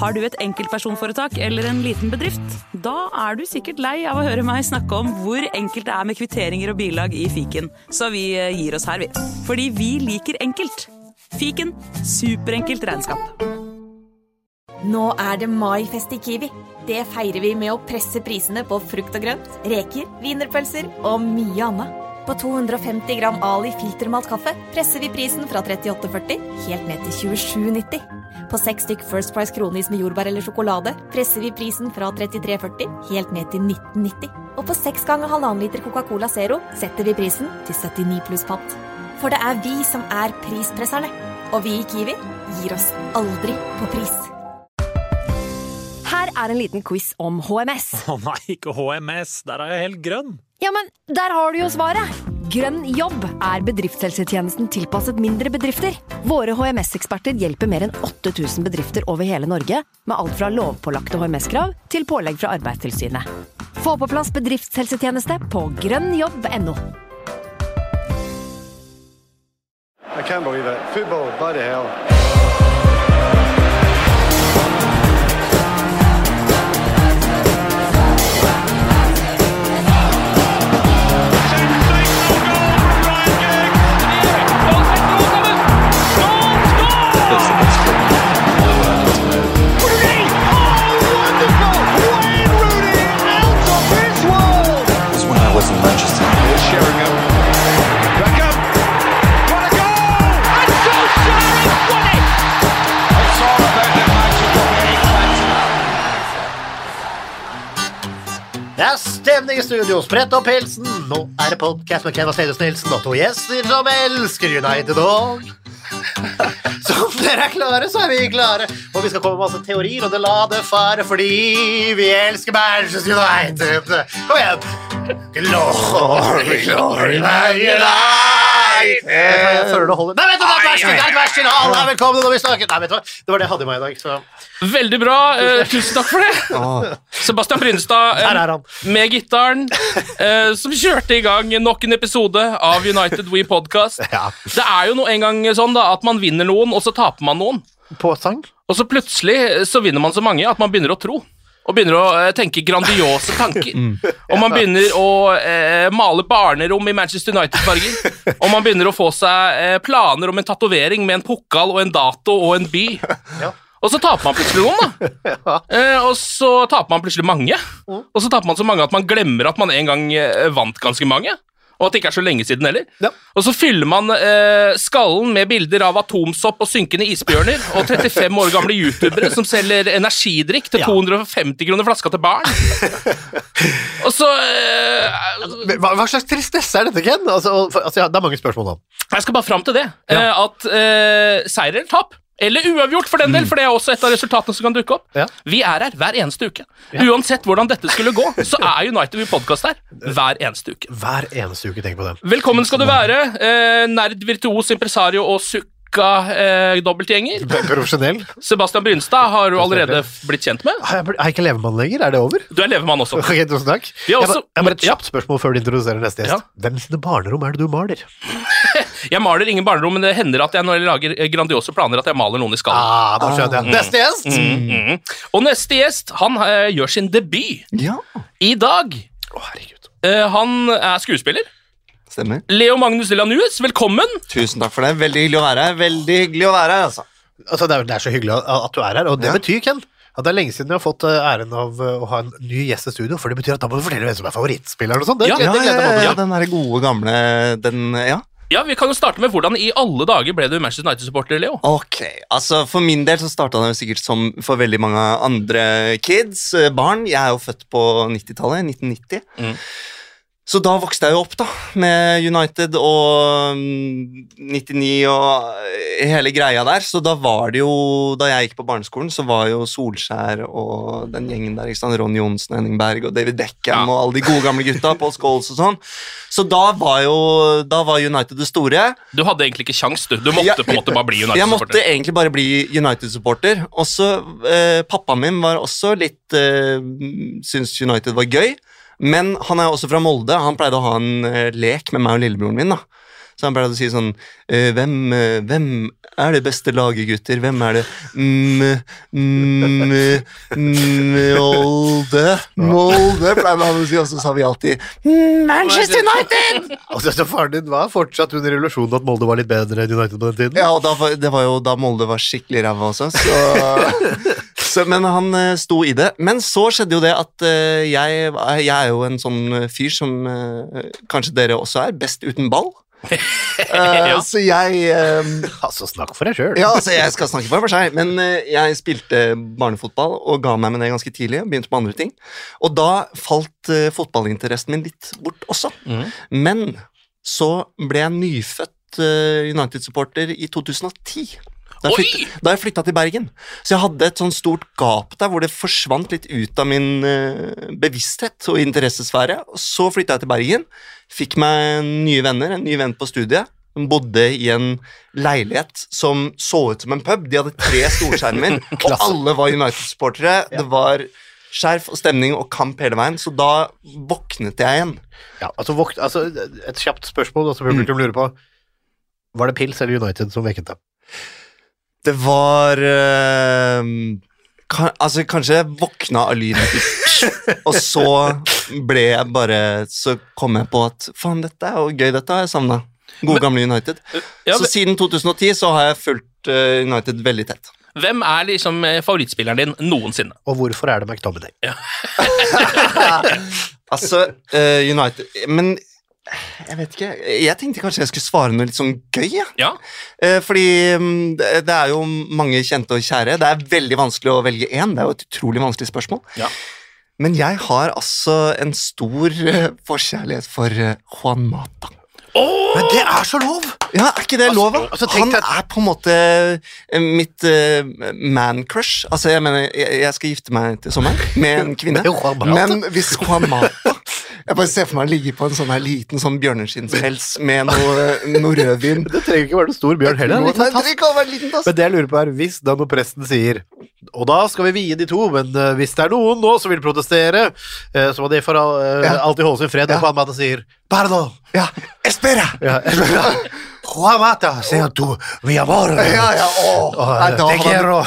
Har du et enkeltpersonforetak eller en liten bedrift? Da du sikkert lei av å høre meg snakke om hvor enkelt det med kvitteringer og bilag i fiken. Så vi gir oss her, vi. Fordi vi liker enkelt. Fiken, superenkelt regnskap. Nå det maifest i Kiwi. Det feirer vi med å presse prisene på frukt og grønt, reker, wienerpølser og mye annet. På 250 gram Ali filtermalt kaffe presser vi prisen fra 38,40 helt ned til 27,90. På 6 stykk First Price kronis med jordbær eller sjokolade presser vi prisen fra 33,40 helt ned til 19,90. Og på 6 ganger 1,5 liter Coca-Cola Zero setter vi prisen til 79 pluss pant. For det vi som prispresserne. Og vi i Kiwi gir oss aldri på pris. Her en liten quiz om HMS. Nei, ikke HMS. Der jeg helt grønn. Ja, men der har du jo svaret. Grønn jobb bedriftshelsetjenesten tilpasset mindre bedrifter. Våre HMS-eksperter hjelper mer enn 8000 bedrifter over hele Norge med alt fra lovpålagte HMS-krav til pålegg fra Arbeidstilsynet. Få på plass bedriftshelsetjeneste på grønnjobb.no. I can't believe it. Football, bloody hell. Stemning i studio, sprett opp helsen. Nå det podcast med Ken Vasenius Nilsen og 2 gjester som elsker United og som dere klare, så vi klare. Og vi skal komme med masse teorier, og det la det fare, fordi vi elsker Manchester United. Kom igjen. Glory, glory, United. Jeg føler det holder. Nei, vet du, det et vers til alle velkommen når vi snakker. Nei, vet du hva, det var det jeg hadde med i dag, så... Veldig bra, tusen takk for det. Sebastian Brynstad med gitaren, som kjørte i gang nok en episode av United We Podcast. Det jo en gang sånn da, at man vinner noen, og så taper man noen. På sang? Og så plutselig så vinner man så mange at man begynner å tro. Og begynner å tenke grandiose tanker. Og man begynner å male barnerom i Manchester United-farger. Og man begynner å få seg planer om en tatovering med en pokal og en dato og en by. Ja. Og så taper man plutselig noen, da. Og så taper man plutselig mange. Og så taper man så mange at man glemmer at man en gang vant ganske mange. Og at det ikke så lenge siden heller. Ja. Og så fyller man skallen med bilder av atomsopp og synkende isbjørner, og 35 år gamle youtubere som selger energidrikk til 250 kroner flaska til barn. Og så... Hva slags tristesse dette, Ken? Det mange spørsmål da. Jeg skal bare frem til det. At seier eller tap, eller uavgjort for den del, for det også et av resultatene som kan dukke opp. Ja. Vi her hver eneste uke. Ja. Uansett hvordan dette skulle gå, så United We Podcast her hver eneste uke. Hver eneste uke, tenk på det. Velkommen skal du være, nerd, virtuos, impresario og sukka dobbeltgjenger. Profesjonell. Sebastian Brynstad har du allerede blitt kjent med. Jeg ikke levemann lenger, det over? Du levemann også. Ok, tusen takk. Jeg bare et kjapt spørsmål før du introduserer neste gjest. Ja. Hvem sine barnerom det du maler? Jeg maler ingen barnerom, men det hender at jeg når jeg lager grandiose planer at jeg maler noen i skallen. Da skjønner jeg. Neste gjest! Og neste gjest, han gjør sin debut i dag. Herregud. Han skuespiller. Stemmer. Leo Magnus Delanus, velkommen! Tusen takk for det, veldig hyggelig å være her. Veldig hyggelig å være her, altså. Det så hyggelig at du her, og det betyr, Ken, at det lenge siden jeg har fått æren av å ha en ny gjest i studio, for det betyr at da må du fortelle hvem som favorittspilleren og sånn. Den der gode gamle, Ja, vi kan jo starte med hvordan i alle dager ble du Manchester United-supporter, Leo? Ok, altså for min del så startet det sikkert som for veldig mange andre kids, barn. Jeg jo født på 90-tallet, 1990. Så da vokste jeg jo opp da, med United og 99 og hele greia der, så da var det jo, da jeg gikk på barneskolen, så var jo Solskjær og den gjengen der, ikke sant, Ronny Johnsen, Henning Berg og David Beckham og alle de gode gamle gutta, Paul Scholes og sånn, så da var United det store. Du hadde egentlig ikke sjans, du måtte på en måte bare bli United-supporter. Jeg måtte egentlig bare bli United-supporter, og så pappaen min var også litt, syntes United var gøy, men han jo også fra Molde, han pleide å ha en lek med meg og lillebroren min da. Så han pleide å si sånn, hvem er det beste laget, gutter? Hvem er det? Molde, pleide han å si, og så sa vi alltid Manchester United! Altså, så faren din var fortsatt under revolusjonen at Molde var litt bedre enn United på den tiden? Ja, og det var jo da Molde var skikkelig ræva også, men han sto i det. Men så skjedde jo det at jeg er jo en sånn fyr som kanskje dere også er, best uten ball. Så jeg Altså, snakk for deg selv. Ja, altså jeg skal snakke for seg, men jeg spilte barnefotball og ga meg med det ganske tidlig, begynte på andre ting. Og da falt fotballinteressen min litt bort også. Men så ble jeg nyfødt United-supporter i 2010. Da jeg flyttet til Bergen. Så jeg hadde et sånn stort gap der, hvor det forsvant litt ut av min bevissthet og interessesfære. Og så flyttet jeg til Bergen, fikk meg nye venner, en ny venn på studiet. Hun bodde i en leilighet som så ut som en pub. De hadde 3 storskjermer, og alle var United-supportere. Ja. Det var skjerf og stemning og kamp hele veien, så da våknet jeg igjen. Ja, altså et kjapt spørsmål, som publikum lurer på. Var det Pils eller United som vekket deg? Det var kanskje jeg våkna av lyden og så kom jeg på at faen, dette er jo gøy, dette har jeg savnet. Gode gamle United. Så siden 2010 så har jeg fulgt United veldig tett. Hvem er liksom favorittspilleren din noensinne? Og hvorfor er det McTominay? Ja. United, men jeg vet ikke, jeg tenkte kanskje jeg skulle svare noe litt sånn gøy, ja. Fordi det er jo mange kjente og kjære. Det er veldig vanskelig å velge en. Det er jo et utrolig vanskelig spørsmål. Ja. Men jeg har altså en stor forkjærlighet for Juan Mata. Men det er så lov! Ja, er ikke det lov? Han er på en måte mitt man-crush. Altså, jeg mener, jeg skal gifte meg til sommeren med en kvinne. Men hvis Juan Mata jeg bare ser for meg å ligge på en sånn her liten sånn bjørneskinspels med noe rødvin. Det trenger ikke være noe stor bjørn heller. Nei, det trenger ikke være en liten tass. Men det jeg lurer på er, hvis da når presten sier, og da skal vi vie de to, men hvis det er noen nå som vil protestere, så må de for alltid holde sin fred, og Juan Mata sier, pardon. Ja, espera. Ja, espera. Juan Mata, sier du, vi amor. Ja, te quiero.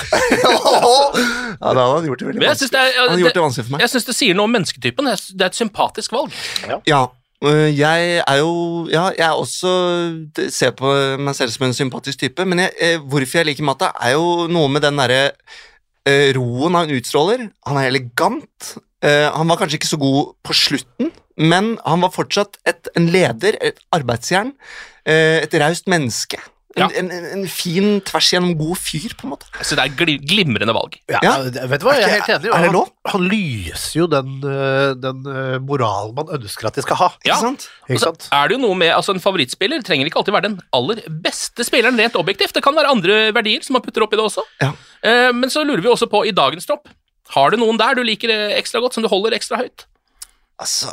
Ja, da hadde han gjort det veldig vanskelig for meg. Jeg synes det sier noe om mennesketypen. Det er et sympatisk valg. Ja, jeg er jo jeg også ser på meg selv som en sympatisk type, men hvorfor jeg liker Mata er jo noe med den der roen han utstråler. Han er elegant. Han var kanskje ikke så god på slutten, men han var fortsatt en leder, et arbeidsjern, et raust menneske. En fin tvers gjennom god fyr, på en måte. Så det er glimrende valg. Ja, vet du hva, jeg er helt enig. Er det lov? Han lyser jo den moral man ønsker at de skal ha. Ja, ikke sant? Er det jo noe med, altså en favorittspiller trenger ikke alltid være den aller beste spilleren rent objektivt. Det kan være andre verdier som man putter opp i det også. Ja. Men så lurer vi også på i dagens tropp. Har du noen der du liker ekstra godt, som du holder ekstra høyt? Altså,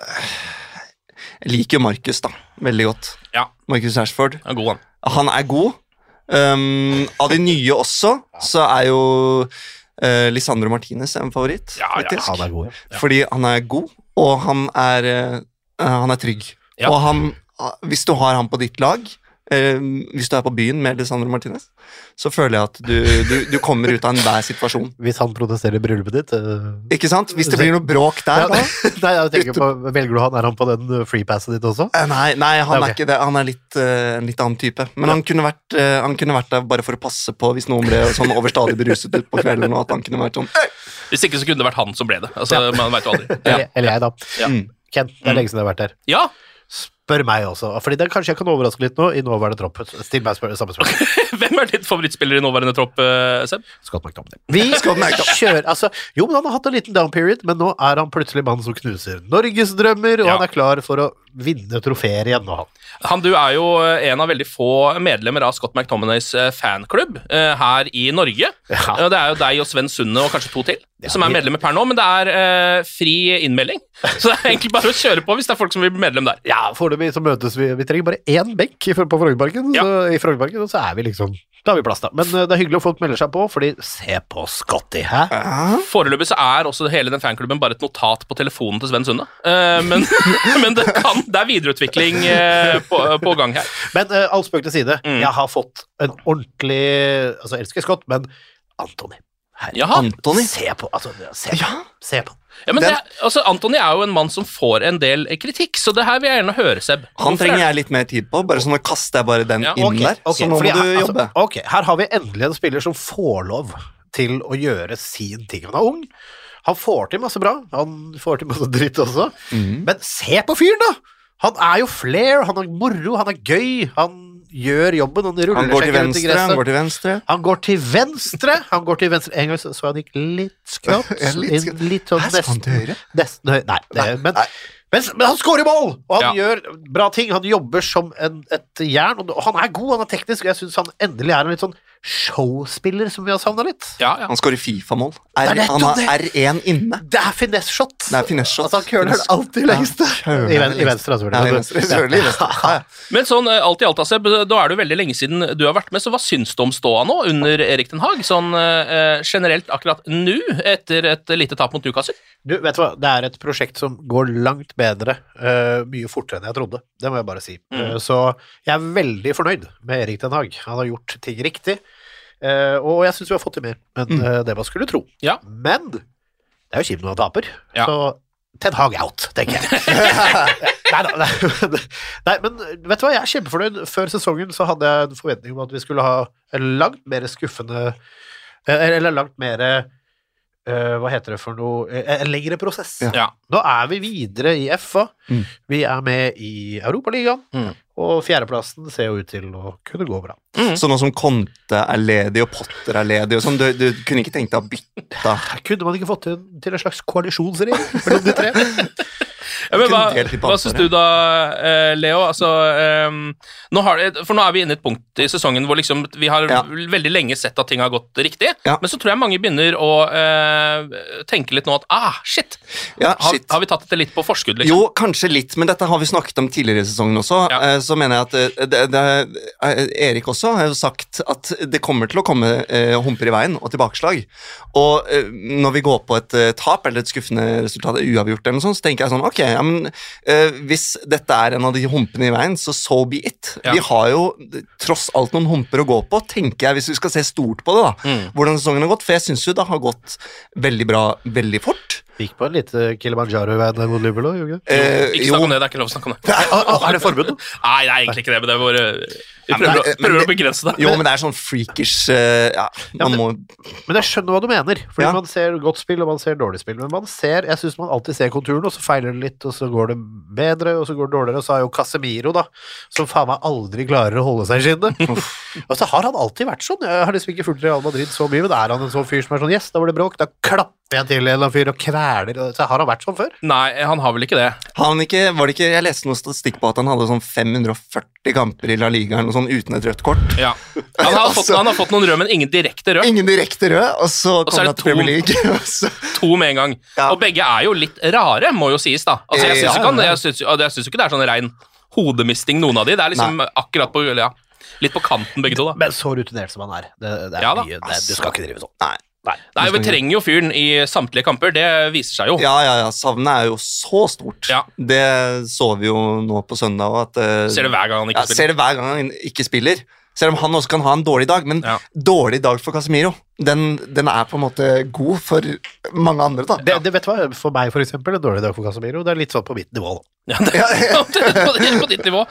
jeg liker jo Marcus da, veldig godt. Ja. Marcus Rashford. Han er god, han. Han er god. Av de nye også, så er jo Lisandro Martinez en favoritt, faktisk. Han er god, ja. Fordi han er god, og han er trygg. Ja. Og hvis du har han på ditt lag, hvis du er på byen med Lisandro Martinez, så føler jeg at du kommer ut av enhver situasjon. Hvis han protesterer i bryllupet ditt ikke sant? Hvis det blir noe bråk der da? Nei, jeg tenker på, velger du han? Er han på den freepasset ditt også? Nei, han er ikke det. Han er en litt annen type. Men han kunne vært der bare for å passe på hvis noen ble sånn overstadig beruset ut på kvelden, og at han kunne vært sånn Hvis ikke så kunne det vært han som ble det. Altså, man vet jo aldri. Eller jeg da. Ken, det er lenge siden jeg har vært der. Ja. Spør meg også, fordi det kanskje jeg kan overraske litt nå i nåværende tropp. Still meg samme spørsmål. Hvem er ditt favorittspiller i nåværende tropp, Seb? Scott McTominay. Vi kjører, jo, men han har hatt en liten down period, men nå er han plutselig mannen som knuser Norges drømmer, og han er klar for å vinne trofeer igjen nå, du er jo en av veldig få medlemmer av Scott McTominays fanklubb her i Norge. Ja. Det er jo deg og Sven Sunde og kanskje 2 til som er medlemmer per nå, men det er fri innmelding. Så det er egentlig bare å kjøre på hvis det er folk som vil bli medlem der. Ja, foreløpig så møtes vi trenger bare 1 benk på Frognerparken, i Frognerparken, og så er vi liksom Da har vi plass da. Men det hyggelig at folk melder seg på, fordi se på Scotty, hæ? Foreløpig så også hele den fanklubben bare et notat på telefonen til Sven Sunde. Men det videreutvikling på gang her. Men all spøk til side, jeg har fått en ordentlig, altså jeg elsker Scott, men Anthony. Anthony? Se på. Ja, men Anthony jo en mann som får en del kritikk, så det her vil jeg gjerne høre, Seb. Han trenger jeg litt mer tid på, bare sånn å kaste jeg bare den inn der, så nå må du jobbe. Her har vi endelig en spiller som får lov til å gjøre sin ting. Han ung, han får til masse bra, han får til masse dritt også, men se på fyren da! Han jo flair, han moro, han gøy, han gjør jobben, han ruller seg rundt i gresset. Han går til venstre. Han går til venstre. En gang så han gikk litt skrått. Litt sånn nesten høyre. Nei, men han skårer mål, og han gjør bra ting. Han jobber som et jern, og han god, han teknisk, og jeg synes han endelig en litt sånn showspiller som vi har savnet litt. Han skårer FIFA-mål. Han har R1 inne. Det finesse-shot. Altså, han køler alltid lengst. I venstre, selvfølgelig. Men sånn, alt i alt, Seb, da det jo veldig lenge siden du har vært med, så hva syns du om ståa nå under Erik Ten Hag? Sånn generelt akkurat nå, etter et lite tap mot Newcastle? Du, vet du hva? Det et prosjekt som går langt bedre, mye fortere enn jeg trodde. Det må jeg bare si. Så jeg veldig fornøyd med Erik Ten Hag. Han har gjort ting riktig, og jeg synes vi har fått til mer enn det man skulle tro. Men det jo kjipt når han taper, så Ten Hag out, tenker jeg. Nei, men vet du hva? Jeg kjempefornøyd. Før sesongen så hadde jeg en forventning om at vi skulle ha en langt mer skuffende, eller langt mer hva heter det for noe, en lengre prosess. Nå vi videre i FA, vi med i Europaligaen, og fjerdeplassen ser jo ut til å kunne gå bra. Så nå som Conte ledig og Potter ledig og sånn, du kunne ikke tenkt deg å bytte? Kunne man ikke fått til en slags koalisjonsregjering mellom de tre? Men hva synes du da, Leo? Altså, nå vi inne i et punkt i sesongen hvor liksom vi har veldig lenge sett at ting har gått riktig, men så tror jeg mange begynner å tenke litt nå at, shit, har vi tatt det litt på forskudd? Liksom? Jo, kanskje litt, men dette har vi snakket om tidligere i sesongen også, så mener jeg at Erik også har jo sagt at det kommer til å komme humper i veien og tilbakeslag, og når vi går på et tap eller et skuffende resultat, uavgjort eller noe sånt, så tenker jeg sånn, ok, men hvis dette en av de humpene i veien, så so be it. Vi har jo tross alt noen humper å gå på, tenker jeg, hvis vi skal se stort på det da, hvordan sesongen har gått, for jeg synes jo det har gått veldig bra, veldig fort. Gikk på en lite Kilimanjaro i veien mot Liverpool, jo? Ikke snakk om det, det ikke lov å snakke om det. Det forbud? Nei, det egentlig ikke det, men det var... Vi prøver å begrense det. Jo, men det sånn freakish, Men jeg skjønner hva du mener, fordi man ser godt spill, og man ser dårlig spill, men jeg synes man alltid ser konturen, og så feiler det litt, og så går det bedre, og så går det dårligere, og så har jo Casemiro da, som faen meg aldri klarer å holde seg i skinnet. Og så har han alltid vært sånn, jeg har liksom ikke fulgt Real Madrid så mye, men han en sånn fyr som sånn, yes, da var det bråk, da klapper jeg til en eller annen fyr og kveler, så har han vært sånn før? Nei, han har vel ikke det. Var det ikke, jeg leste noe statistikk på at han hadde sånn 540 kamper i La Liga, og sånn uten et rødt kort. Ja. Han har fått noen rød, men ingen direkte rød. Ingen direkte rød, og så kom han til Premier League. To med en gang. Og begge jo litt rare, må jo sies da. Altså, jeg synes jo ikke det sånn ren hodemisting noen av de, det liksom akkurat på, litt på kanten begge to da. Men så rutinert som han det mye, du skal ikke drive sånn. Nei, vi trenger jo fyren i samtlige kamper, det viser seg jo. Ja, savnet jo så stort. Det så vi jo nå på søndag. At, ser det hver gang han ikke spiller. Ser det hver gang han ikke spiller. Selv om han også kan ha en dårlig dag, men dårlig dag for Casemiro, den på en måte god for mange andre da. Det vet du hva, for meg for eksempel, en dårlig dag for Casemiro, det litt sånn på mitt nivå da. På ditt nivå.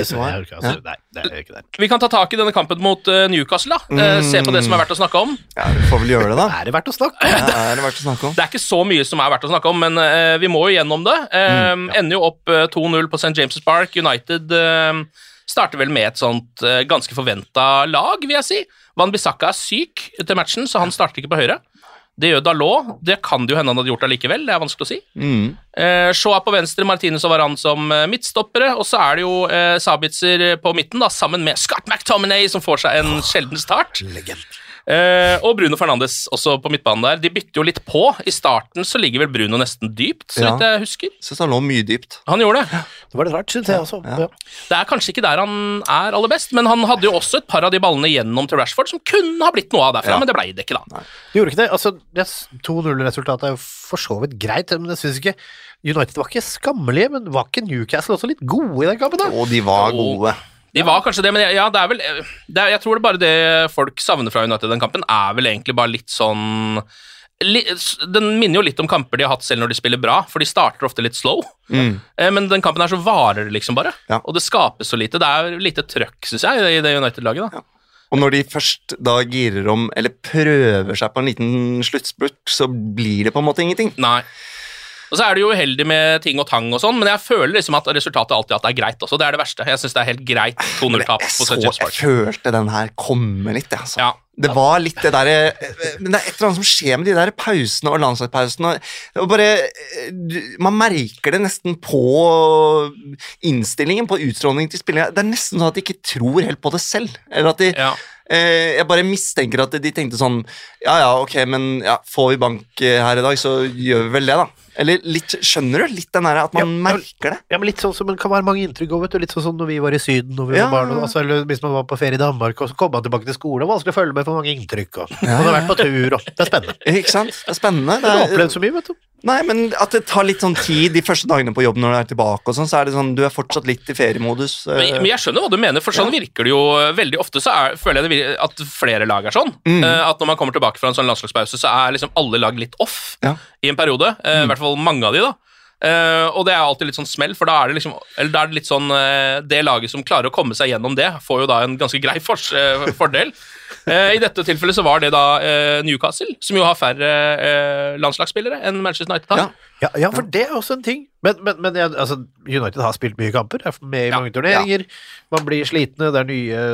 Det ikke det. Vi kan ta tak i denne kampen mot Newcastle da, se på det som verdt å snakke om. Ja, vi får vel gjøre det da. Det verdt å snakke om? Det verdt å snakke om. Det ikke så mye som verdt å snakke om, men vi må jo gjennom det. Ender jo opp 2-0 på St. James's Park. United starter vel med et sånt ganske forventet lag, vil jeg si. Wan-Bissaka syk til matchen, så han starter ikke på høyre. Det gjør Dalot, det kan det jo hende han hadde gjort allikevel, det vanskelig å si. Shaw på venstre, Martinez og Varane som midtstoppere, og så det jo Sabitzer på midten da, sammen med Scott McTominay, som får seg en sjelden start. Og Bruno Fernandes også på midtbanen der. De bytter jo litt på. I starten så ligger vel Bruno nesten dypt, så vidt jeg husker. Synes han lå mye dypt. Han gjorde det. Det var litt rart, synes jeg også. Ja. Det er kanskje ikke der han er aller best, men han hadde jo også et par av de ballene gjennom til Rashford som kunne ha blitt noe av derfra, men det ble det ikke da. Det gjorde ikke det. Altså, 2-0-resultatet er jo for så vidt greit, men jeg synes ikke United var ikke skammelige, men var ikke Newcastle også litt gode i den kampen da? Og de var gode. De var kanskje det, men ja, det er vel jeg tror det bare det folk savner fra United den kampen er vel egentlig bare litt sånn den minner jo litt om kamper de har hatt selv når de spiller bra, for de starter ofte litt slow, men den kampen her så varer det liksom bare, og det skapes så lite. Det er lite trøkk, synes jeg, i det United-laget da. Og når de først da girer om, eller prøver seg på en liten sluttspurt, så blir det på en måte ingenting. Nei. Og så er det jo uheldig med ting og tang og sånn, men jeg føler liksom at resultatet alltid at det er greit også. Det er det verste. Jeg synes det er helt greit 2-0-tap på St. James Park. Jeg følte den her komme litt, altså. Ja. Det var litt det der, men det er et eller annet som skjer med de der pausene og landslagspausene, og bare, man merker det nesten på innstillingen, på utstrålingen til spillerne. Det er nesten sånn at de ikke tror helt på det selv, eller at de... Ja. Jeg bare mistenker at de tenkte sånn, ok, men får vi bank her i dag, så gjør vi vel det da. Eller litt, skjønner du? Litt den der at man merker det. Ja, men litt sånn som det kan være mange inntrykk over, vet du, litt sånn som når vi var i Syden, når vi var barn, altså, eller hvis man var på ferie i Danmark, og så kom man tilbake til skolen, og vanskelig å følge med for mange inntrykk, og man har vært på tur, og det er spennende. Ikke sant? Det er spennende. Du har opplevd så mye, vet du. Nei, men at det tar litt sånn tid de første dagene på jobb når du er tilbake og sånn, så er det sånn, du er fortsatt litt i feriemodus. Men jeg skjønner hva du mener, for sånn virker det jo veldig ofte, så føler jeg at flere lag er sånn, at når man kommer tilbake fra en sånn landslagspause, så er liksom alle lag litt off i en periode, i hvert fall mange av de da. Og det er alltid litt sånn smell, for da er det liksom, eller da er det litt sånn, det laget som klarer å komme seg gjennom det, får jo da en ganske grei fordel. I dette tilfellet så var det da Newcastle, som jo har færre landslagsspillere enn Manchester United har. Ja, for det er også en ting. Men altså, United har spilt mye kamper, er med i mange turneringer, man blir slitne, det er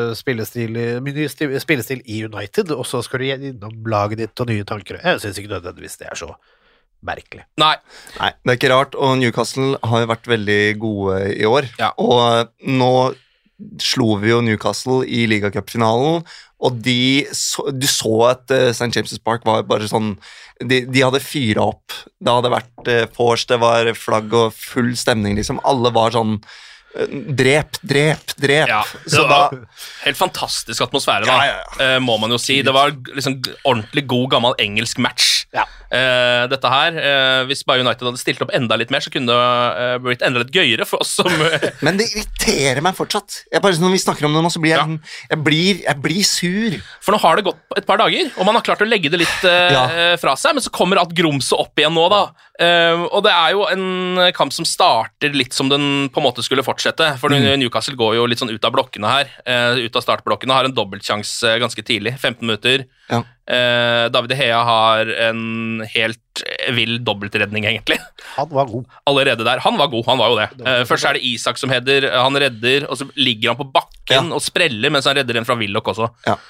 ny spillestil i United, og så skal du gjennom laget ditt og nye tanker. Jeg synes ikke nødvendigvis det er så merkelig. Nei, det er ikke rart, og Newcastle har jo vært veldig gode i år, og nå slo vi jo Newcastle i ligacupfinalen, og du så at St. James' Park var bare sånn, de hadde fyret opp, det hadde vært vors, det var flagg og full stemning, liksom, alle var sånn, drep. Ja, det var helt fantastisk atmosfære da, må man jo si. Det var liksom ordentlig god gammel engelsk match. Dette her, hvis bare United hadde stilt opp enda litt mer, så kunne det blitt enda litt gøyere for oss som... Men det irriterer meg fortsatt. Når vi snakker om det nå, så blir jeg blir sur. For nå har det gått et par dager, og man har klart å legge det litt fra seg, men så kommer alt grumset opp igjen nå da. Og det er jo en kamp som starter litt som den på en måte skulle fortsette, for Newcastle går jo litt sånn ut av blokkene her, ut av startblokkene, har en dobbeltsjans ganske tidlig, 15 minutter. David De Gea har en helt vill dobbeltredning egentlig. Han var god. Allerede der. Han var god, han var jo det. Først er det Isak som header, han redder, og så ligger han på bakken og spreller mens han redder en fra Willoch også.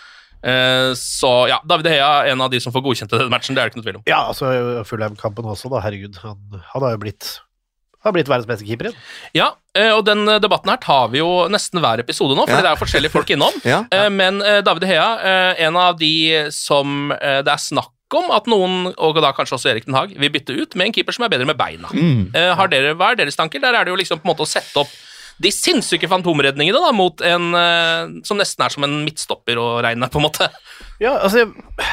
Så David De Gea er en av de som får godkjent den matchen, det er det ikke noe tvil om. Ja, altså Fulham-kampen også da, herregud, han har jo blitt verdens beste keeper igjen. Ja, og den debatten her tar vi jo nesten hver episode nå, for det er forskjellige folk innom. Men David De Gea, en av de som det er snakk om at noen, og da kanskje også Erik Den Haag, vil bytte ut med en keeper som er bedre med beina. Hva er deres tanker? Der er det jo liksom på en måte å sette opp de sinnssyke fantomredningene da, mot en som nesten er som en midtstopper å regne, på en måte. Ja, altså...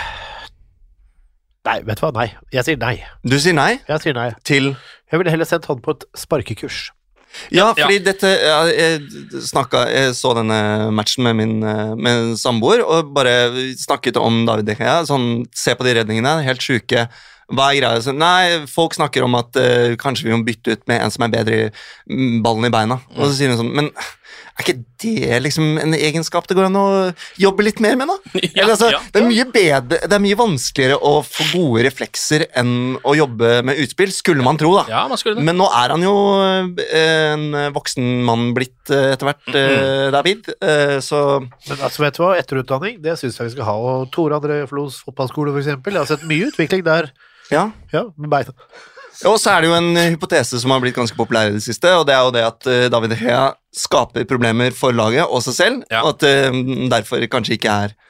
Nei, vet du hva? Nei. Jeg sier nei. Du sier nei? Jeg sier nei. Til? Jeg ville heller sendt han på et sparkekurs. Ja, fordi dette jeg så denne matchen med min samboer, og bare snakket om David De Gea, sånn, se på de redningene, helt syke. Hva er greia? Så, nei, folk snakker om at kanskje vi må bytte ut med en som er bedre i ballen i beina. Og så sier hun sånn, men er ikke det liksom en egenskap det går an å jobbe litt mer med da? Det er mye bedre, det er mye vanskeligere å få gode reflekser enn å jobbe med utspill, skulle man tro da. Ja, man skulle det. Men nå er han jo en voksen mann blitt etter hvert, David, så... Men altså, vet du hva? Etterutdanning, det synes jeg vi skal ha, og Tore André Flos fotballskole for eksempel, jeg har sett mye utvikling der. Ja, med beina. Og så er det jo en hypotese som har blitt ganske populær i det siste, og det er jo det at David De Gea skaper problemer for laget og seg selv, og at derfor kanskje ikke er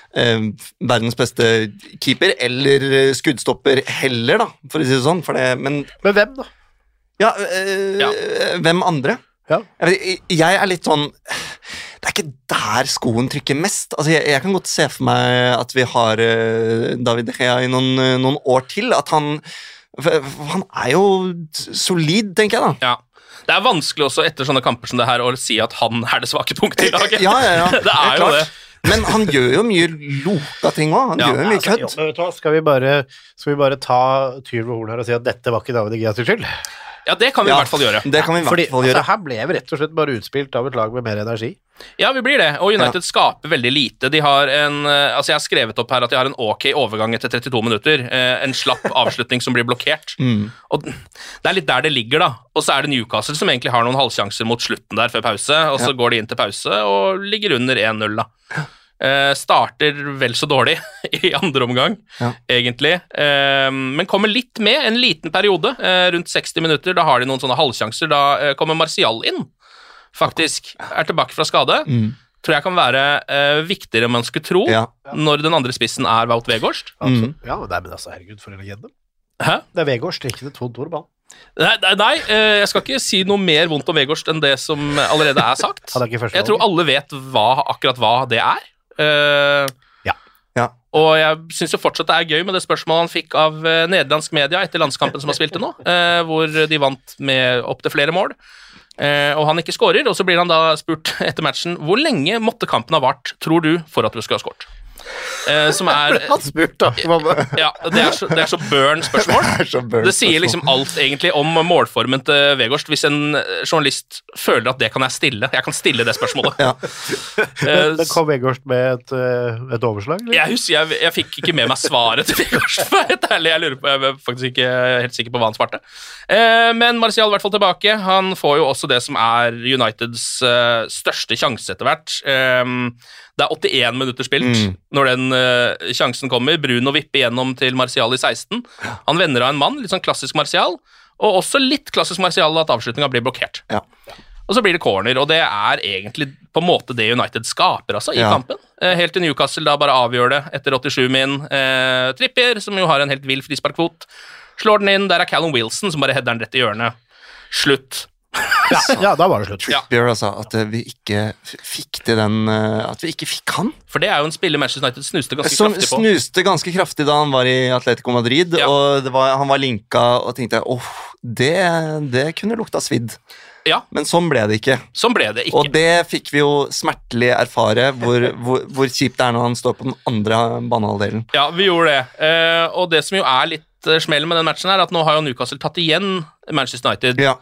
verdens beste keeper, eller skuddstopper heller, da, for å si det sånn. Men hvem da? Ja, hvem andre? Ja. Jeg er litt sånn, det er ikke der skoen trykker mest. Altså, jeg kan godt se for meg at vi har David De Gea i noen år til, at han er jo solid, tenker jeg da. Ja. Det er vanskelig også etter sånne kamper som det her å si at han er det svake punktet i laget. Ja. Det er jo det. Men han gjør jo mye loka ting også. Han gjør jo mye kødd. Men vet du hva, skal vi bare ta tyren ved horn her og si at dette var ikke David De Gea til skyld? Ja, det kan vi i hvert fall gjøre. Det kan vi i hvert fall gjøre. Altså, her ble vi rett og slett bare utspilt av et lag med mer energi. Ja, vi blir det, og United skaper veldig lite. De har jeg har skrevet opp her at de har en ok overgang etter 32 minutter, en slapp avslutning som blir blokkert. Og det er litt der det ligger da, og så er det Newcastle som egentlig har noen halvsjanser mot slutten der før pause, og så går de inn til pause og ligger under 1-0 da. Starter vel så dårlig i andre omgang, egentlig, men kommer litt med en liten periode, rundt 60 minutter, da har de noen sånne halvsjanser, da kommer Martial inn, faktisk, er tilbake fra skade, tror jeg kan være viktigere enn man skulle tro, når den andre spissen er Wout Weghorst. Ja, men altså, herregud, for en legende. Hæ? Det er Weghorst, ikke det vondt ord, Nei, jeg skal ikke si noe mer vondt om Weghorst enn det som allerede er sagt. Jeg tror alle vet akkurat hva det er. Og jeg synes jo fortsatt det er gøy med det spørsmålet han fikk av nederlandsk media etter landskampen som har spilt det nå, hvor de vant med opp til flere mål, og han ikke skårer, og så blir han da spurt etter matchen, hvor lenge måtte kampen ha vart, tror du, for at du skulle ha skåret? Som er han spurt da ja, det er så burn spørsmål. Det sier liksom alt egentlig om målformen til Weghorst. Hvis en journalist føler at det kan jeg kan stille det spørsmålet. Det kom Weghorst med et overslag? Jeg fikk ikke med meg svaret til Weghorst, for helt ærlig, jeg er faktisk ikke helt sikker på hva han svarte. Men Martial er i hvert fall tilbake. Han får jo også det som er Uniteds største sjanse etter hvert. Det er 81 minutter spilt når den sjansen kommer. Bruno vipper gjennom til Martial i 16. Han vender av en mann, litt sånn klassisk Martial, og også litt klassisk Martial at avslutningen blir blokkert. Og så blir det corner, og det er egentlig på en måte det United skaper altså, i kampen. Helt til Newcastle da bare avgjør det etter 87 min. Trippier, som jo har en helt vill frisparkfot, slår den inn. Der er Callum Wilson som bare header den rett i hjørnet. Slutt. Ja, da var det slutt. Trippier, altså, at vi ikke fikk til den, at vi ikke fikk han. For det er jo en spiller Manchester United snuste ganske kraftig på. Snuste ganske kraftig da han var i Atletico Madrid, og han var linka, og tenkte, det kunne lukta svidd. Ja. Men sånn ble det ikke. Og det fikk vi jo smertelig erfare, hvor kjipt det er når han står på den andre banehalvdelen. Ja, vi gjorde det. Og det som jo er litt smell med den matchen her, at nå har jo Newcastle tatt igjen Manchester United. Ja.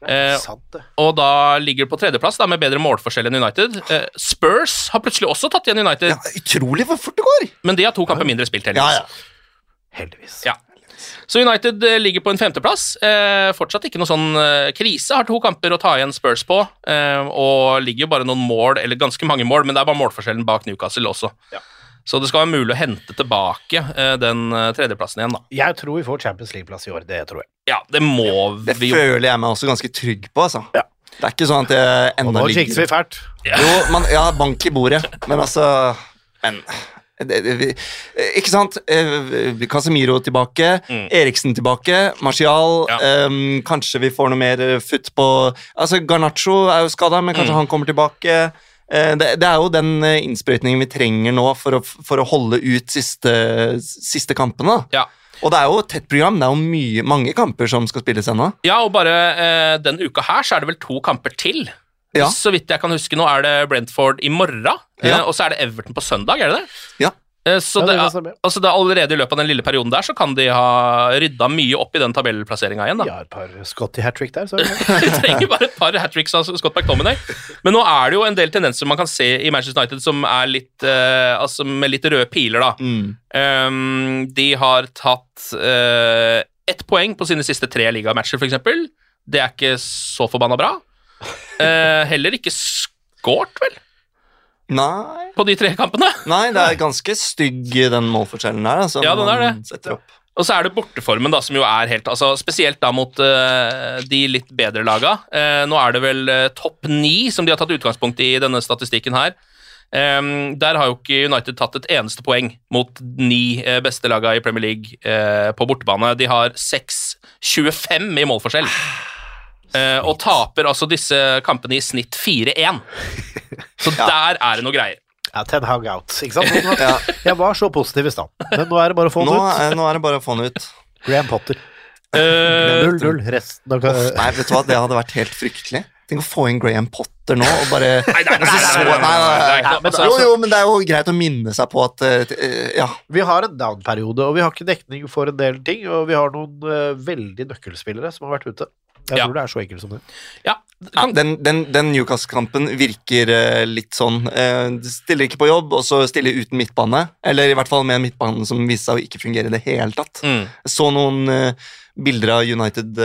Og da ligger det på tredjeplass da, med bedre målforskjell enn United. Spurs har plutselig også tatt igjen United. Ja, utrolig hvor fort det går. Men de har 2 kamper mindre spilt, heldigvis. Heldigvis. Ja. Så United ligger på en 5. plass. Fortsatt ikke noe sånn krise. Har 2 kamper å ta igjen Spurs på, og ligger jo bare noen mål, eller ganske mange mål, men det er bare målforskjellen bak Newcastle også. Ja. Så det skal være mulig å hente tilbake den tredjeplassen igjen da. Jeg tror vi får Champions League-plass i år, det tror jeg. Ja, det må det vi jo. Det føler jeg meg også ganske trygg på, altså. Ja. Det er ikke sånn at jeg enda ligger... Og nå kikker vi fælt. Ja. Jo, bank i bordet, men altså... ikke sant? Casemiro tilbake, Eriksen tilbake, Martial, kanskje vi får noe mer futt på... Altså, Garnacho er jo skadet, men kanskje han kommer tilbake... Det er jo den innsprøytningen vi trenger nå for å holde ut siste kampene. Ja. Og det er jo et tett program, det er jo mange kamper som skal spilles ennå. Ja, og bare den uka her så er det vel 2 kamper til. Ja. Så vidt jeg kan huske nå er det Brentford i morgen, og så er det Everton på søndag, er det det? Ja. Så det er allerede i løpet av den lille perioden der så kan de ha rydda mye opp i den tabellplasseringen igjen da. Ja, et par Scott i hat-trick der, så de trenger bare et par hat-tricks av Scott McTominay. Men nå er det jo en del tendenser man kan se i Manchester United som er litt, med litt røde piler da. De har tatt 1 poeng på sine siste 3 ligamatcher for eksempel. Det er ikke så forbanna bra. Heller ikke skårt, vel? Nei. På de 3 kampene? Nei, det er ganske stygg den målforskjellen her. Altså, ja, den er det. Og så er det borteformen da, som jo er helt, altså spesielt da mot de litt bedre laga. Nå er det vel topp 9 som de har tatt utgangspunkt i denne statistikken her. Der har jo ikke United tatt et eneste poeng mot 9 beste lagene i Premier League på bortebane. De har 6-25 i målforskjell. Og taper altså disse kampene i snitt 4-1. Så der er det noe greier. Ja, Ten Hag out, ikke sant? Jeg var så positiv i stand, men nå er det bare å få den ut. Nå er det bare å få den ut. Graham Potter. 0-0 resten av... Nei, vet du hva, det hadde vært helt fryktelig. Tenk å få inn Graham Potter nå, og bare... Jo, men det er jo greit å minne seg på at, ja. Vi har en down-periode, og vi har ikke dekning for en del ting, og vi har noen veldig nøkkelspillere som har vært ute. Jeg tror det er så enkelt som det. Ja, den Newcastle-kampen virker litt sånn stiller ikke på jobb, og så stiller uten midtbane, eller i hvert fall med en midtbane som viser seg å ikke fungere i det hele tatt. Så noen bilder av United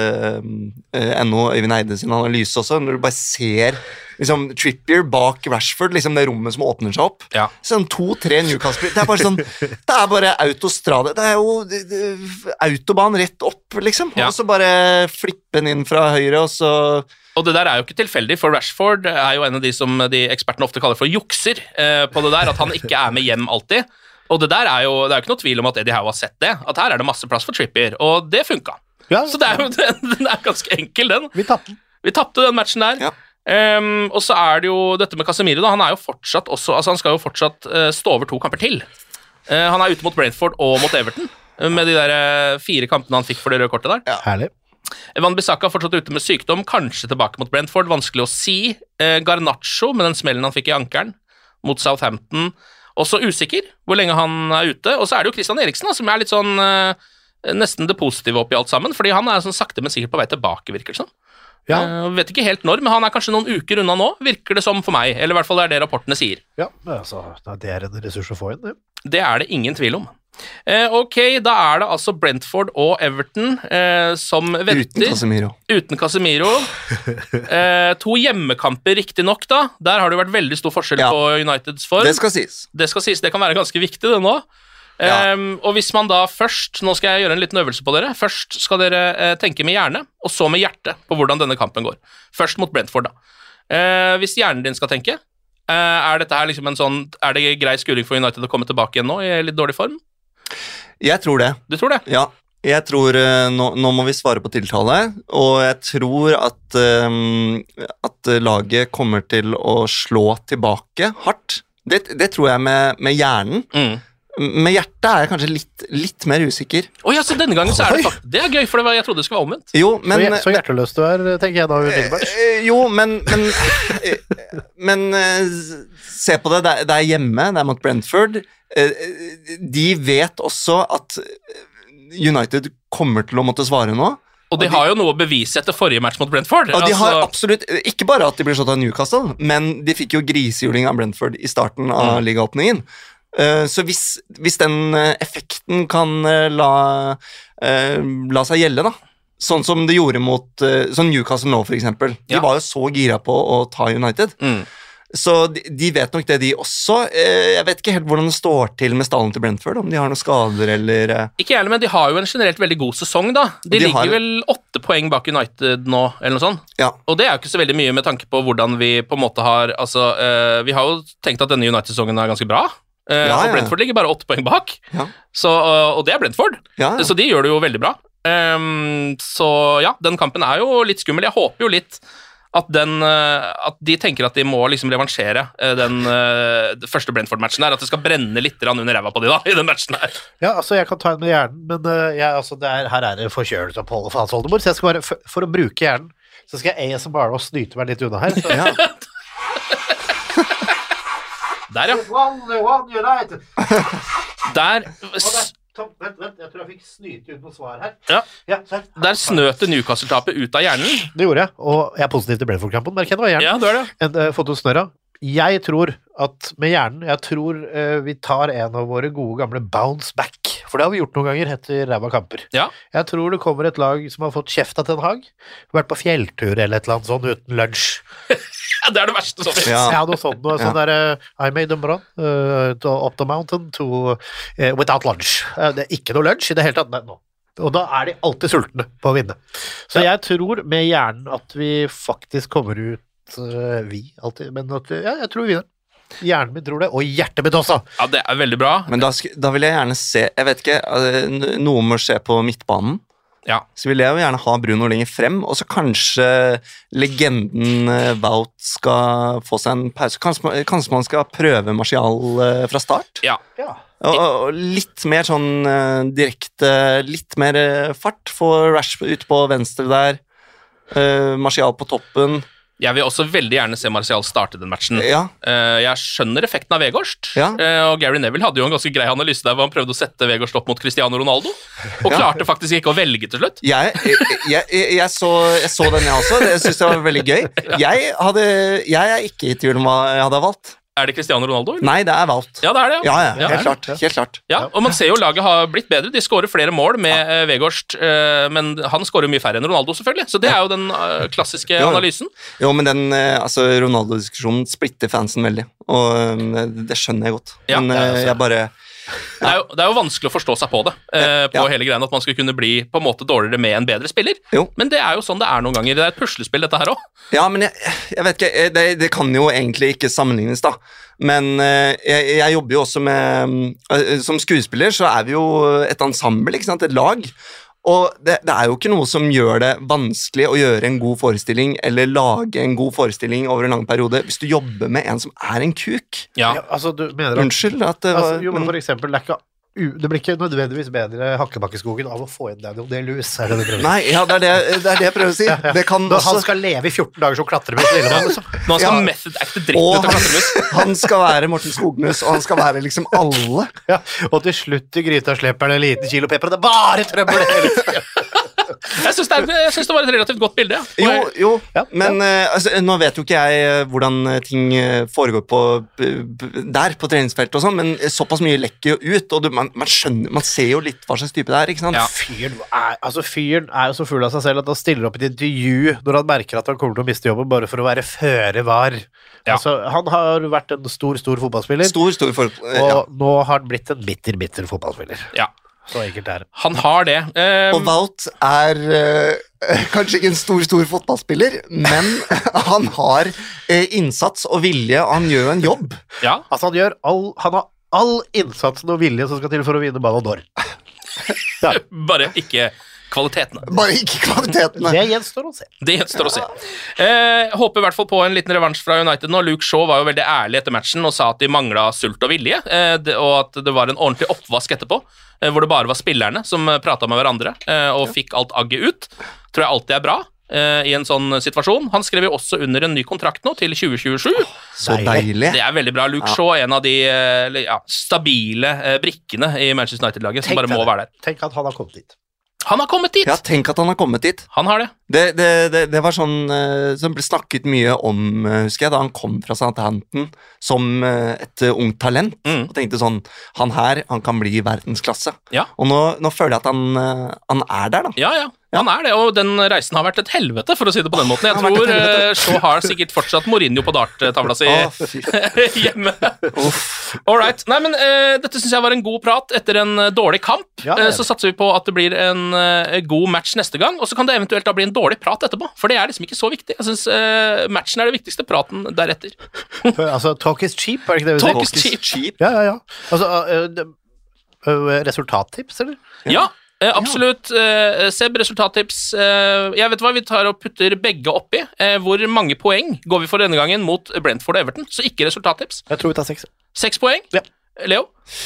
Øyvind Eide sin analyse også, når du bare ser liksom, Trippier bak Rashford, liksom det rommet som åpner seg opp. Sånn 2-3 Newcastle, det er bare sånn, det er bare autostrade, det er jo autobahn rett opp, liksom, og så bare flippe den inn fra høyre, og så... Og det der er jo ikke tilfeldig, for Rashford er jo en av de som de ekspertene ofte kaller for jukser på det der, at han ikke er med hjem alltid. Og det der er jo, det er jo ikke noe tvil om at Eddie Howe har sett det, at her er det masse plass for Trippier, og det funka. Så det er jo, den er ganske enkel, den. Vi tappte den matchen der. Og så er det jo dette med Casemiro, da, han er jo fortsatt også, altså han skal jo fortsatt stå over 2 kamper til. Han er ute mot Brentford og mot Everton, med de der 4 kampene han fikk for det røde kortet der. Herlig. Van Bissaka er fortsatt ute med sykdom, kanskje tilbake mot Brentford, vanskelig å si. Garnacho, med den smellen han fikk i ankeren, mot Southampton, også usikker hvor lenge han er ute. Og så er det jo Christian Eriksen da, som er litt sånn nesten det positive oppi alt sammen, fordi han er sånn sakte, men sikkert på vei tilbake, virker det sånn. Vet ikke helt når, men han er kanskje noen uker unna nå, virker det som for meg, eller i hvert fall det er det rapportene sier. Ja, altså, det er en ressurs å få inn, det. Det er det ingen tvil om. Ok, da er det altså Brentford og Everton som venter. Uten Casemiro. 2 hjemmekamper riktig nok da. Der har det vært veldig stor forskjell på Uniteds form. Det skal sies. Det kan være ganske viktig det nå. Og hvis man da først, nå skal jeg gjøre en liten øvelse på dere, først skal dere tenke med hjerne, og så med hjerte på hvordan denne kampen går. Først mot Brentford da. Hvis hjernen din skal tenke, er dette her liksom en sånn, er det grei skuring for United å komme tilbake igjen nå i litt dårlig form? Jeg tror det. Du tror det? Ja, jeg tror nå må vi svare på tiltale, og jeg tror at laget kommer til å slå tilbake hardt. Det tror jeg med hjernen. Med hjertet er jeg kanskje litt mer usikker. Ja, så denne gangen så er det faktisk, det er gøy, for jeg trodde det skulle være omvendt. Jo, men... Så hjerteløst du er, tenker jeg da. Jo, men se på det, det er hjemme, det er mot Brentford. De vet også at United kommer til å måtte svare nå. Og de har jo noe å bevise etter forrige match mot Brentford. Og de har absolutt, ikke bare at de ble slått av Newcastle, men de fikk jo grisehjuling av Brentford i starten av ligaåpningen. Så hvis den effekten kan la seg gjelde da, sånn som det gjorde mot sånn Newcastle nå for eksempel, de var jo så gira på å ta United, så de vet nok det de også. Jeg vet ikke helt hvordan det står til med stallen til Brentford, om de har noen skader eller... Ikke heller, men de har jo en generelt veldig god sesong da. De ligger vel 8 poeng bak United nå, eller noe sånt. Og det er jo ikke så veldig mye med tanke på hvordan vi på en måte har, altså, vi har jo tenkt at denne United-sesongen er ganske bra. Og Brentford ligger bare 8 poeng bak, så, og det er Brentford, så de gjør det jo veldig bra. Så ja, den kampen er jo litt skummel. Jeg håper jo litt at de tenker at de må liksom revansjere den første Brentford-matchen her, at det skal brenne litt under ræva på de da, i den matchen her. Ja, altså jeg kan ta en med hjernen, men altså, her er det forkjølelse på Hans Oldemor, så jeg skal bare, for å bruke hjernen, så skal jeg ASMR og snyte meg litt unna her. Så. Der, ja. One United. Der... Vent, jeg tror jeg fikk snyte ut noe svar her. Der snøte Newcastle-tapet ut av hjernen. Det gjorde jeg, og jeg er positiv til Brentford-kampen, merker jeg det var hjernen. Ja, du er det. Fått ut snørra. Jeg tror at med hjernen, jeg tror vi tar en av våre gode gamle bounce back, for det har vi gjort noen ganger etter ræva kamper. Jeg tror det kommer et lag som har fått kjeft av Ten Hag, vært på fjelltur eller et eller annet sånn uten lunsj. Det er det verste sånn. Noe sånt, sånn der I made them run up the mountain to without lunch. Det er ikke noe lunsj i det hele tatt, nå. Og da er de alltid sultne på å vinne. Så jeg tror med hjernen at vi faktisk kommer ut, vi alltid, men at, jeg tror vi vinner. Hjernen min tror det, og hjertet mitt også. Ja, det er veldig bra. Men da vil jeg gjerne se, jeg vet ikke, noe må skje på midtbanen. Ja. Så vil jeg jo gjerne ha Bruno lenger frem, og så kanskje legenden Wout skal få seg en pause. Kanskje man skal prøve Martial fra start? Ja. Og litt mer sånn direkte, litt mer fart. Få Rashford ut på venstre der, Martial på toppen. Jeg vil også veldig gjerne se Martial starte den matchen. Ja. Jeg skjønner effekten av Weghorst, Ja. Og Gary Neville hadde jo en ganske grei analyse der hvor han prøvde å sette Weghorst opp mot Cristiano Ronaldo, og klarte faktisk ikke å velge til slutt. Jeg så den jeg også, det synes jeg var veldig gøy. Jeg er ikke i tvil om hva jeg hadde valgt. Er det Cristiano Ronaldo? Eller? Nei, det er valgt. Ja, det er det, Ja, helt klart. Ja, og man ser jo laget har blitt bedre. De skårer flere mål med Weghorst, men han skårer mye færre enn Ronaldo, selvfølgelig. Så det er jo den klassiske analysen. Jo, men den Ronaldo-diskusjonen splitter fansen veldig, og det skjønner jeg godt. Ja, Men jeg bare... Det er jo vanskelig å forstå seg på det, på hele greien, at man skulle kunne bli på en måte dårligere med en bedre spiller. Jo. Men det er jo sånn det er noen ganger. Det er et puslespill, dette her også. Ja, men jeg vet ikke, det kan jo egentlig ikke sammenlignes da. Men jeg jobber jo også med, som skuespiller så er vi jo et ensemble, ikke sant, et lag. Og det er jo ikke noe som gjør det vanskelig å gjøre en god forestilling, eller lage en god forestilling over en lang periode, hvis du jobber med en som er en kuk. Ja. Ja, altså, du mener at... Unnskyld at det var... Jo, men for eksempel, det blir ikke nødvendigvis bedre Hakkebakkeskogen av å få inn Daniel Day-Lewis, er det du prøver? Nei, ja, det er det jeg prøver å si. Det kan Når også... han skal leve i 14 dager som klatremus, liksom. Når han skal method-acte dritten ut av klatremus. Han skal være Morten Skogmus, og han skal være liksom alle. Ja, og til slutt i gryta slipper han en liten kilo pepper, og det er bare trøbbel hele tiden. Jeg synes det var et relativt godt bilde. Ja. Jo, Ja, men altså, nå vet jo ikke jeg hvordan ting foregår der på treningsfeltet og sånn, men såpass mye lekker jo ut, og man skjønner, man ser jo litt hva slags type det er, ikke sant? Ja. Fyren er jo så full av seg selv at han stiller opp i et intervju når han merker at han kommer til å miste jobben bare for å være føre var. Ja. Altså, han har vært en stor fotballspiller, og nå har han blitt en bitter fotballspiller. Ja. Så enkelt er det. Han har det. Og Wout er kanskje ikke en stor fotballspiller, men han har innsats og vilje, og han gjør jo en jobb. Ja. Altså, han har all innsatsen og vilje som skal til for å vinne Ballon d'Or. Ja. Bare ikke kvalitetene. Bare ikke kvalitetene. Det gjenstår å se. Det gjenstår å se. Håper i hvert fall på en liten revansj fra United nå. Luke Shaw var jo veldig ærlig etter matchen og sa at de manglet sult og vilje, og at det var en ordentlig oppvask etterpå, hvor det bare var spillerne som pratet med hverandre og fikk alt agget ut. Tror jeg alltid er bra i en sånn situasjon. Han skrev jo også under en ny kontrakt nå til 2027. Så deilig. Det er veldig bra. Luke Shaw er en av de stabile brikkene i Manchester United-laget som bare må være der. Tenk at han har kommet dit. Han har kommet dit! Ja, tenk at han har kommet dit. Han har det. Det var sånn som ble snakket mye om, husker jeg, da han kom fra Southampton som et ungt talent, og tenkte sånn, han kan bli verdensklasse. Ja. Og nå føler jeg at han er der da. Ja, han er det, og den reisen har vært et helvete, for å si det på den måten. Jeg tror Shaw har sikkert fortsatt Mourinho på darttavla si hjemme. Alright. Nei, men dette synes jeg var en god prat etter en dårlig kamp. Så satser vi på at det blir en god match neste gang, og så kan det eventuelt da bli en dårlig prat etterpå, for det er liksom ikke så viktig. Jeg synes matchen er det viktigste, praten deretter. Altså, talk is cheap, er det ikke det vi sier? Talk is cheap. Ja. Altså, resultattips, eller? Ja. Absolutt. Seb, resultattips. Jeg vet hva, vi tar og putter begge oppi. Hvor mange poeng går vi for denne gangen mot Brentford og Everton? Så ikke resultattips. Jeg tror vi tar 6. 6 poeng? Ja. Leo?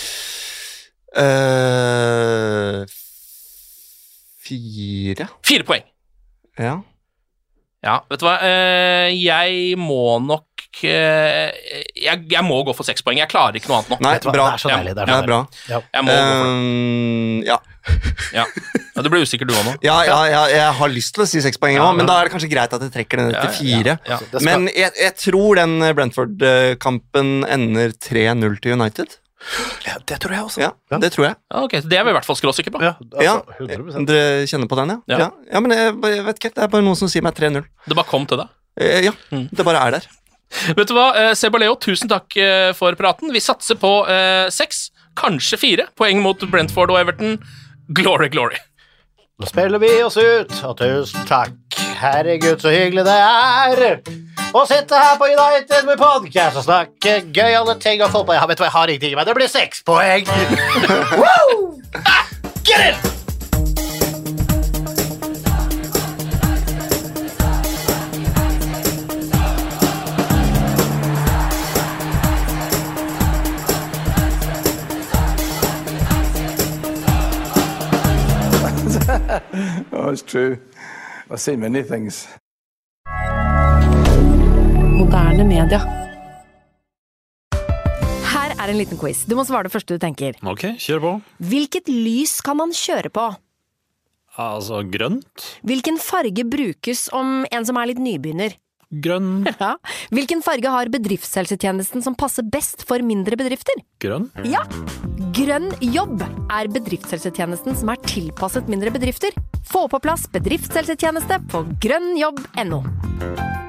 4. 4 poeng. Ja. Ja, vet du hva? Jeg må nok jeg må gå for 6 poeng. Jeg klarer ikke noe annet nå. Nei, bra. Det er så deilig. Ja, bra. Ja. Jeg må gå for det. Ja. Ja, du ble usikker du også nå. Ja, jeg har lyst til å si 6 poeng også, men da er det kanskje greit at jeg trekker den til 4. Ja. Men jeg tror den Brentford-kampen ender 3-0 til United. Ja, det tror jeg også. Ja, det tror jeg. Ja, ok, det er vi i hvert fall skråsikker på. Ja, Ja, 100%. dere kjenner på den, ja? Ja, men jeg vet ikke, det er bare noen som sier meg 3-0. Det bare kom til deg. Ja, det bare er der. Vet du hva, Seb og Leo, tusen takk for praten. Vi satser på 6, kanskje 4 poeng mot Brentford og Everton. Glory, glory. Nå spiller vi oss ut, og tusen takk. Herregud, så hyggelig det er. Og sitte her på United med podcast og snakke gøyale ting og fotball. Vet du hva, jeg har ingenting, men det blir 6 poeng. Woo! Get it! Oh, it's true. I've seen many things. Moderne media. Her er en liten quiz. Du må svare det første du tenker. Ok, kjør på. Hvilket lys kan man kjøre på? Altså, grønt? Hvilken farge brukes om en som er litt nybegynner? Grønn. Ja. Hvilken farge har bedriftshelsetjenesten som passer best for mindre bedrifter? Grønn? Ja. Grønn jobb er bedriftshelsetjenesten som er tilpasset mindre bedrifter. Få på plass bedriftshelsetjeneste på grønnjobb.no.